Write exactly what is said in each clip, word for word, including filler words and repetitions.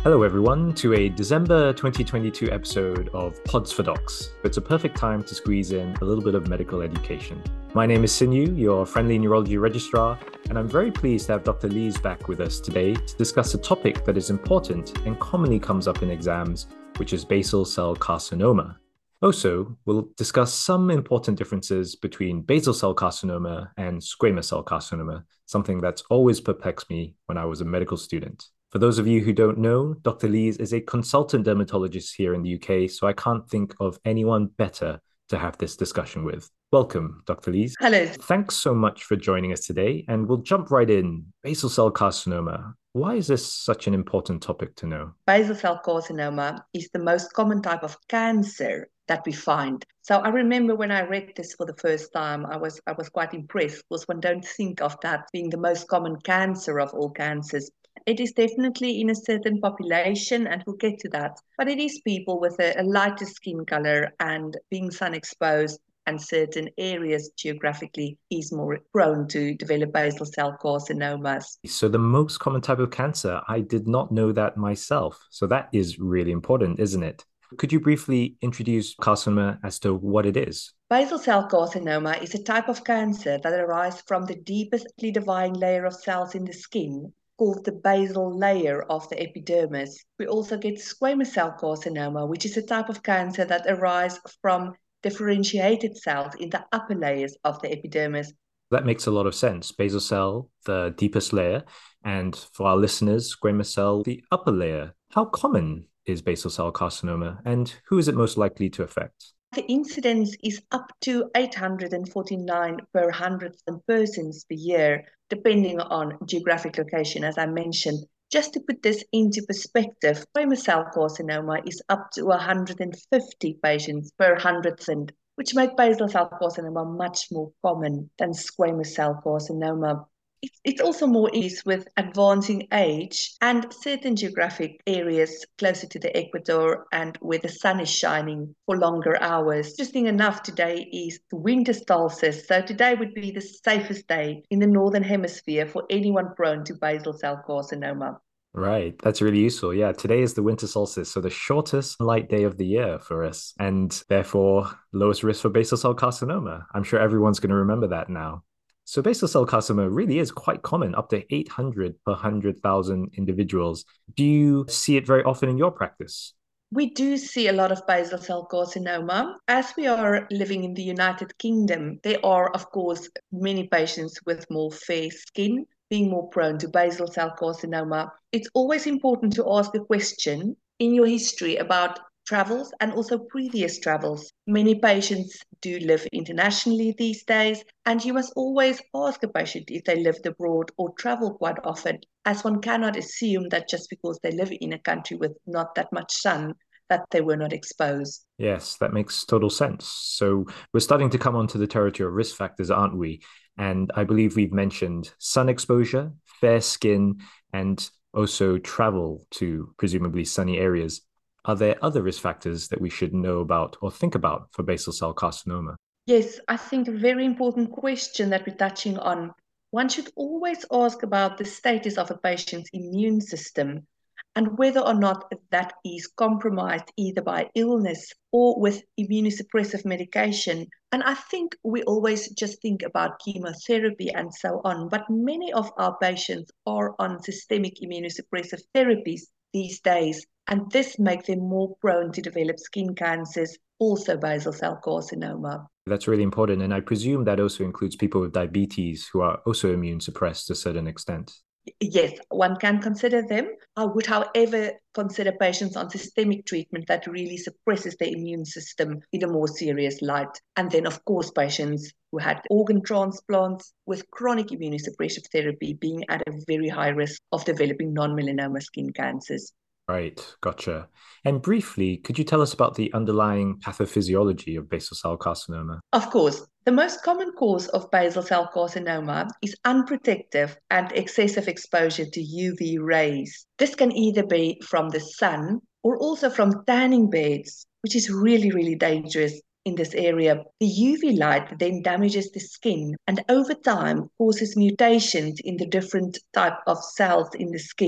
Hello, everyone, to a December twenty twenty-two episode of Pods for Docs. It's a perfect time to squeeze in a little bit of medical education. My name is Sinyu, your friendly neurology registrar, and I'm very pleased to have Doctor Lees back with us today to discuss a topic that is important and commonly comes up in exams, which is basal cell carcinoma. Also, we'll discuss some important differences between basal cell carcinoma and squamous cell carcinoma, something that's always perplexed me when I was a medical student. For those of you who don't know, Doctor Lees is a consultant dermatologist here in the U K, so I can't think of anyone better to have this discussion with. Welcome, Doctor Lees. Hello. Thanks so much for joining us today, and we'll jump right in. Basal cell carcinoma. Why is this such an important topic to know? Basal cell carcinoma is the most common type of cancer that we find. So I remember when I read this for the first time, I was I was quite impressed because one don't think of that being the most common cancer of all cancers. It is definitely in a certain population, and we'll get to that. But it is people with a, a lighter skin color and being sun exposed, and certain areas geographically is more prone to develop basal cell carcinomas. So the most common type of cancer, I did not know that myself. So that is really important, isn't it? Could you briefly introduce carcinoma as to what it is? Basal cell carcinoma is a type of cancer that arises from the deepestly dividing layer of cells in the skin, called the basal layer of the epidermis. We also get squamous cell carcinoma, which is a type of cancer that arises from differentiated cells in the upper layers of the epidermis. That makes a lot of sense. Basal cell, the deepest layer, and for our listeners, squamous cell, the upper layer. How common is basal cell carcinoma, and who is it most likely to affect? The incidence is up to eight hundred forty-nine per one hundred thousand persons per year, depending on geographic location, as I mentioned. Just to put this into perspective, squamous cell carcinoma is up to one hundred fifty patients per one hundred thousand, which make basal cell carcinoma much more common than squamous cell carcinoma. It's, it's also more easy with advancing age and certain geographic areas closer to the equator and where the sun is shining for longer hours. Interesting enough, today is the winter solstice, so today would be the safest day in the northern hemisphere for anyone prone to basal cell carcinoma. Right, that's really useful. Yeah, today is the winter solstice, so the shortest light day of the year for us, and therefore lowest risk for basal cell carcinoma. I'm sure everyone's going to remember that now. So basal cell carcinoma really is quite common, up to eight hundred per one hundred thousand individuals. Do you see it very often in your practice? We do see a lot of basal cell carcinoma. As we are living in the United Kingdom, there are, of course, many patients with more fair skin being more prone to basal cell carcinoma. It's always important to ask a question in your history about travels and also previous travels. Many patients do live internationally these days, and you must always ask a patient if they lived abroad or travel quite often, as one cannot assume that just because they live in a country with not that much sun, that they were not exposed. Yes, that makes total sense. So we're starting to come onto the territory of risk factors, aren't we? And I believe we've mentioned sun exposure, fair skin, and also travel to presumably sunny areas. Are there other risk factors that we should know about or think about for basal cell carcinoma? Yes, I think a very important question that we're touching on. One should always ask about the status of a patient's immune system and whether or not that is compromised either by illness or with immunosuppressive medication. And I think we always just think about chemotherapy and so on, but many of our patients are on systemic immunosuppressive therapies these days, and this makes them more prone to develop skin cancers, also basal cell carcinoma. That's really important. And I presume that also includes people with diabetes who are also immune suppressed to a certain extent. Yes, one can consider them. I would, however, consider patients on systemic treatment that really suppresses the immune system in a more serious light. And then, of course, patients who had organ transplants with chronic immunosuppressive therapy being at a very high risk of developing non-melanoma skin cancers. Right, gotcha. And briefly, could you tell us about the underlying pathophysiology of basal cell carcinoma? Of course, the most common cause of basal cell carcinoma is unprotected and excessive exposure to U V rays. This can either be from the sun or also from tanning beds, which is really, really dangerous in this area. The U V light then damages the skin and over time causes mutations in the different type of cells in the skin.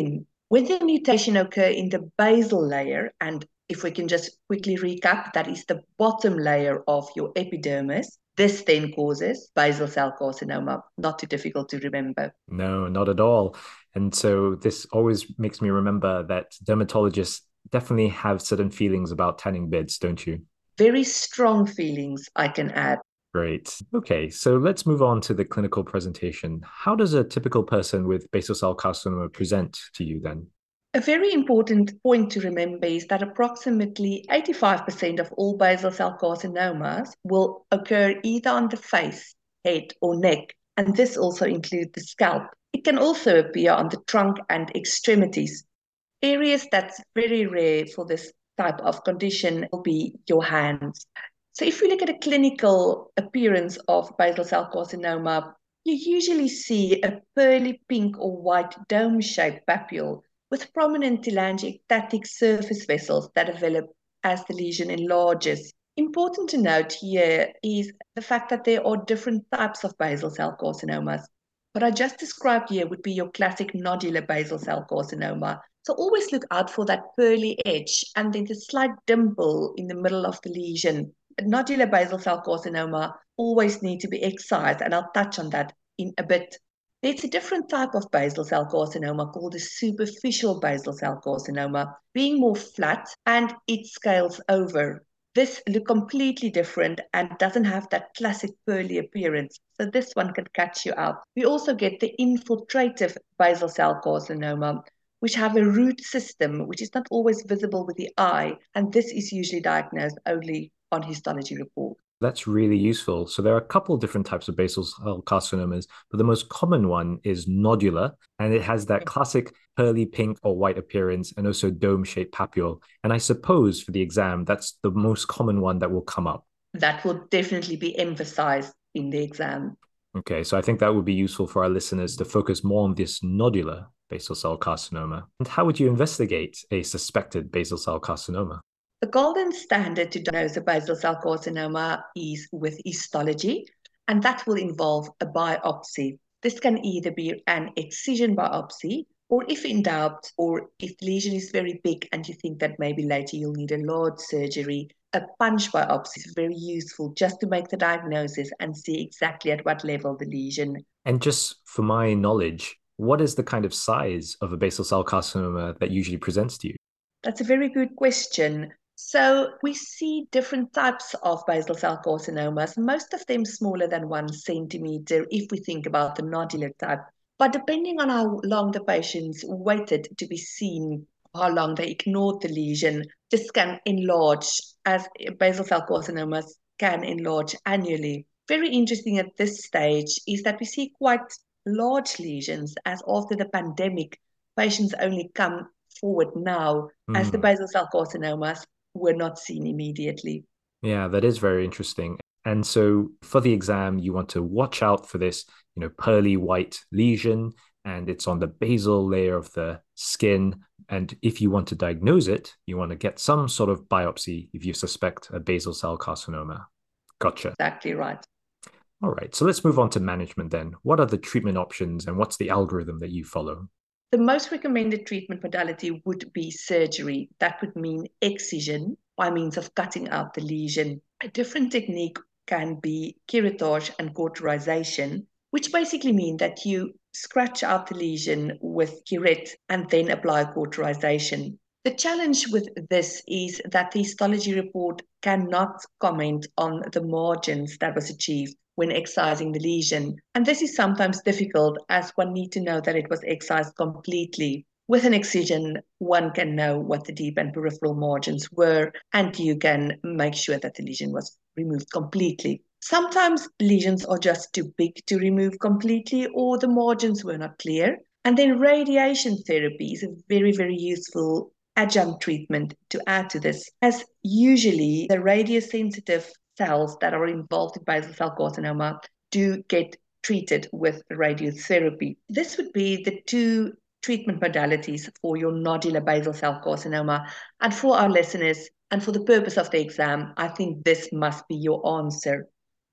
When the mutation occurs in the basal layer, and if we can just quickly recap, that is the bottom layer of your epidermis, this then causes basal cell carcinoma. Not too difficult to remember. No, not at all. And so this always makes me remember that dermatologists definitely have certain feelings about tanning beds, don't you? Very strong feelings, I can add. Great. Okay, so let's move on to the clinical presentation. How does a typical person with basal cell carcinoma present to you then? A very important point to remember is that approximately eighty-five percent of all basal cell carcinomas will occur either on the face, head, or neck, and this also includes the scalp. It can also appear on the trunk and extremities. Areas that's very rare for this type of condition will be your hands. So if we look at a clinical appearance of basal cell carcinoma, you usually see a pearly pink or white dome-shaped papule with prominent telangiectatic surface vessels that develop as the lesion enlarges. Important to note here is the fact that there are different types of basal cell carcinomas. What I just described here would be your classic nodular basal cell carcinoma. So always look out for that pearly edge and then the slight dimple in the middle of the lesion. Nodular basal cell carcinoma always need to be excised, and I'll touch on that in a bit. There's a different type of basal cell carcinoma called a superficial basal cell carcinoma, being more flat and it scales over. This look completely different and doesn't have that classic pearly appearance. So this one can catch you out. We also get the infiltrative basal cell carcinoma, which have a root system, which is not always visible with the eye. And this is usually diagnosed only on histology report. That's really useful. So there are a couple of different types of basal cell carcinomas, but the most common one is nodular, and it has that classic pearly pink or white appearance and also dome-shaped papule. And I suppose for the exam, that's the most common one that will come up. That will definitely be emphasized in the exam. Okay, so I think that would be useful for our listeners to focus more on this nodular basal cell carcinoma. And how would you investigate a suspected basal cell carcinoma? The golden standard to diagnose a basal cell carcinoma is with histology, and that will involve a biopsy. This can either be an excision biopsy, or if in doubt, or if the lesion is very big and you think that maybe later you'll need a large surgery, a punch biopsy is very useful just to make the diagnosis and see exactly at what level the lesion. And just for my knowledge, what is the kind of size of a basal cell carcinoma that usually presents to you? That's a very good question. So we see different types of basal cell carcinomas, most of them smaller than one centimeter if we think about the nodular type. But depending on how long the patients waited to be seen, how long they ignored the lesion, this can enlarge, as basal cell carcinomas can enlarge annually. Very interesting at this stage is that we see quite large lesions, as after the pandemic, patients only come forward now, mm. as the basal cell carcinomas were not seen immediately. Yeah, that is very interesting. And so for the exam, you want to watch out for this, you know, pearly white lesion, and it's on the basal layer of the skin. And if you want to diagnose it, you want to get some sort of biopsy if you suspect a basal cell carcinoma. Gotcha. Exactly right. All right, so let's move on to management then. What are the treatment options and what's the algorithm that you follow? The most recommended treatment modality would be surgery. That would mean excision by means of cutting out the lesion. A different technique can be curettage and cauterization, which basically mean that you scratch out the lesion with curette and then apply cauterization. The challenge with this is that the histology report cannot comment on the margins that was achieved when excising the lesion. And this is sometimes difficult as one needs to know that it was excised completely. With an excision, one can know what the deep and peripheral margins were, and you can make sure that the lesion was removed completely. Sometimes lesions are just too big to remove completely, or the margins were not clear. And then radiation therapy is a very, very useful adjunct treatment to add to this, as usually the radiosensitive cells that are involved in basal cell carcinoma do get treated with radiotherapy. This would be the two treatment modalities for your nodular basal cell carcinoma. And for our listeners, and for the purpose of the exam, I think this must be your answer.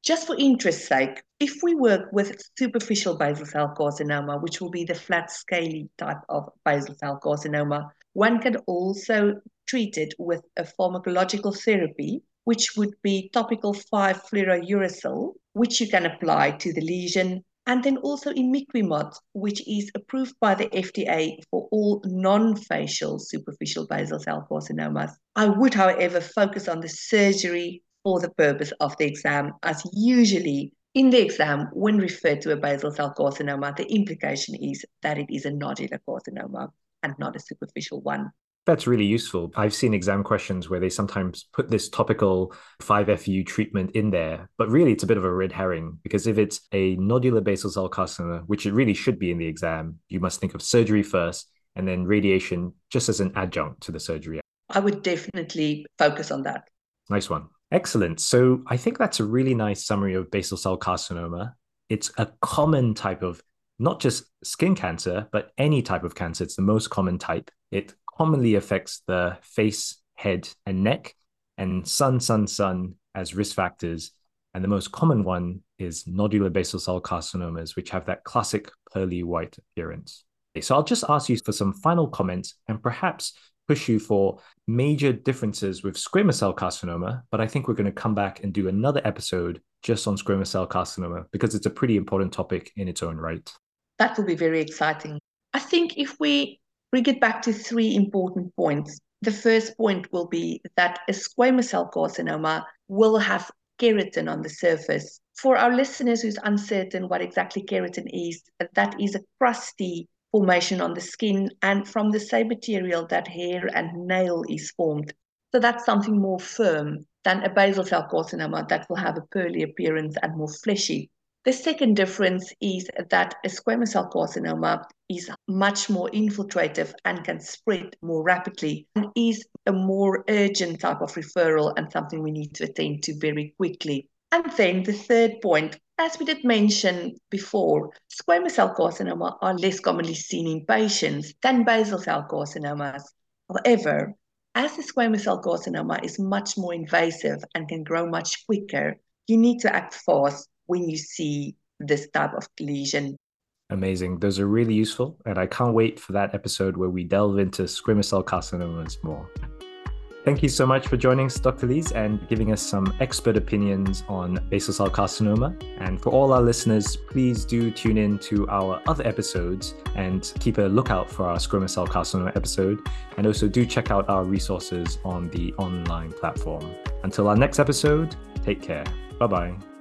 Just for interest's sake, if we work with superficial basal cell carcinoma, which will be the flat scaly type of basal cell carcinoma, one can also treat it with a pharmacological therapy, which would be topical five fluorouracil, which you can apply to the lesion, and then also imiquimod, which is approved by the F D A for all non-facial superficial basal cell carcinomas. I would, however, focus on the surgery for the purpose of the exam, as usually in the exam, when referred to a basal cell carcinoma, the implication is that it is a nodular carcinoma and not a superficial one. That's really useful. I've seen exam questions where they sometimes put this topical five F U treatment in there, but really it's a bit of a red herring, because if it's a nodular basal cell carcinoma, which it really should be in the exam, you must think of surgery first and then radiation just as an adjunct to the surgery. I would definitely focus on that. Nice one. Excellent. So I think that's a really nice summary of basal cell carcinoma. It's a common type of not just skin cancer, but any type of cancer. It's the most common type. It commonly affects the face, head, and neck, and sun, sun, sun as risk factors. And the most common one is nodular basal cell carcinomas, which have that classic pearly white appearance. Okay, so I'll just ask you for some final comments and perhaps push you for major differences with squamous cell carcinoma, but I think we're going to come back and do another episode just on squamous cell carcinoma because it's a pretty important topic in its own right. That will be very exciting. I think if we bring it back to three important points, the first point will be that a squamous cell carcinoma will have keratin on the surface. For our listeners who's uncertain what exactly keratin is, that is a crusty formation on the skin, and from the same material that hair and nail is formed. So that's something more firm than a basal cell carcinoma that will have a pearly appearance and more fleshy. The second difference is that a squamous cell carcinoma is much more infiltrative and can spread more rapidly and is a more urgent type of referral and something we need to attend to very quickly. And then the third point, as we did mention before, squamous cell carcinoma are less commonly seen in patients than basal cell carcinomas. However, as the squamous cell carcinoma is much more invasive and can grow much quicker, you need to act fast when you see this type of lesion. Amazing. Those are really useful. And I can't wait for that episode where we delve into squamous cell carcinomas more. Thank you so much for joining us, Doctor Lees, and giving us some expert opinions on basal cell carcinoma. And for all our listeners, please do tune in to our other episodes and keep a lookout for our squamous cell carcinoma episode. And also do check out our resources on the online platform. Until our next episode, take care. Bye-bye.